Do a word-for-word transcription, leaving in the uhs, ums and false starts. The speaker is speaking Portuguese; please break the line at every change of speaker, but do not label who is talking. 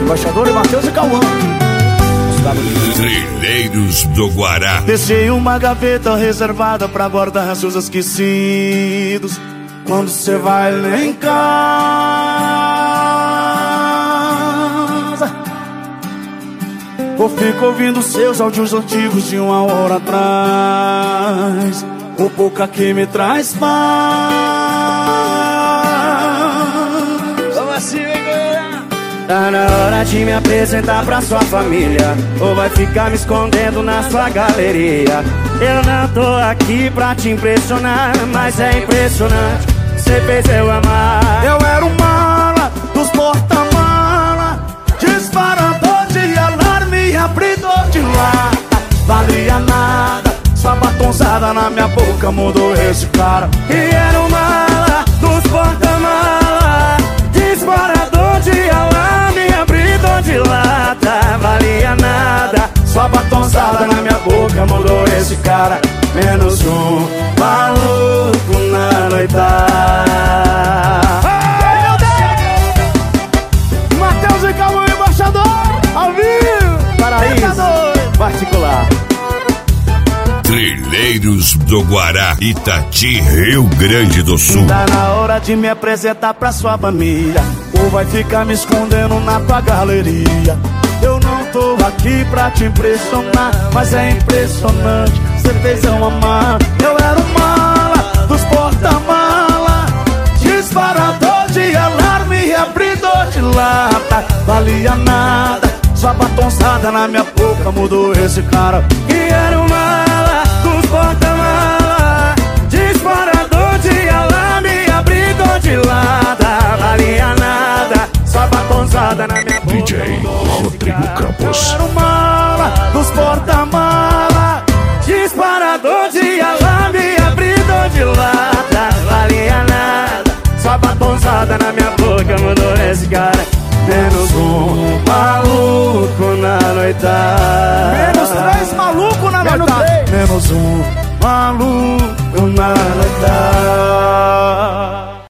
Embaixador e Matheus e Cauã.
Trilheiros do Guará.
Deixei uma gaveta reservada pra guardar seus esquecidos. Quando cê vai lá em casa, eu fico ouvindo seus áudios antigos de uma hora atrás. O pouca que me traz paz.
Vamos assim, galera.
Tá na hora de me apresentar pra sua família, ou vai ficar me escondendo na sua galeria. Eu não tô aqui pra te impressionar, mas é impressionante, cê fez eu amar. Eu era o mala dos porta-mala, disparador de alarme, abridor de lata. Valia nada, sua batonzada na minha boca mudou esse cara. E era o mala dos porta-mala, disparador de alarme, abridor de lata. Valia nada, sua batonzada na minha boca mudou esse cara. Menos um maluco na noitada.
Ai, meu Deus! Matheus e Cauã, embaixador, ao vivo.
Paraíso particular.
Trilheiros do Guará, Itati, Rio Grande do Sul.
Tá na hora de me apresentar pra sua família, ou vai ficar me escondendo na tua galeria. Eu não tô aqui pra te impressionar, mas é impressionante, cê fez eu amar. Eu era o mala dos porta-mala, disparador de alarme, abridor de lata. Valia nada, sua batonzada na minha boca mudou esse cara. E era o mala dos porta-mala, disparador de alarme, abridor de lata. Valia nada, sua batonzada na minha boca.
D J Rodrigo Campos.
Eu era o mala dos porta-mala, disparador de alarme, abridor de lata. Valia nada, sua batonzada na minha boca mudou esse cara. Menos um maluco na noitada.
Menos três maluco na noitada.
Menos um maluco na noitada.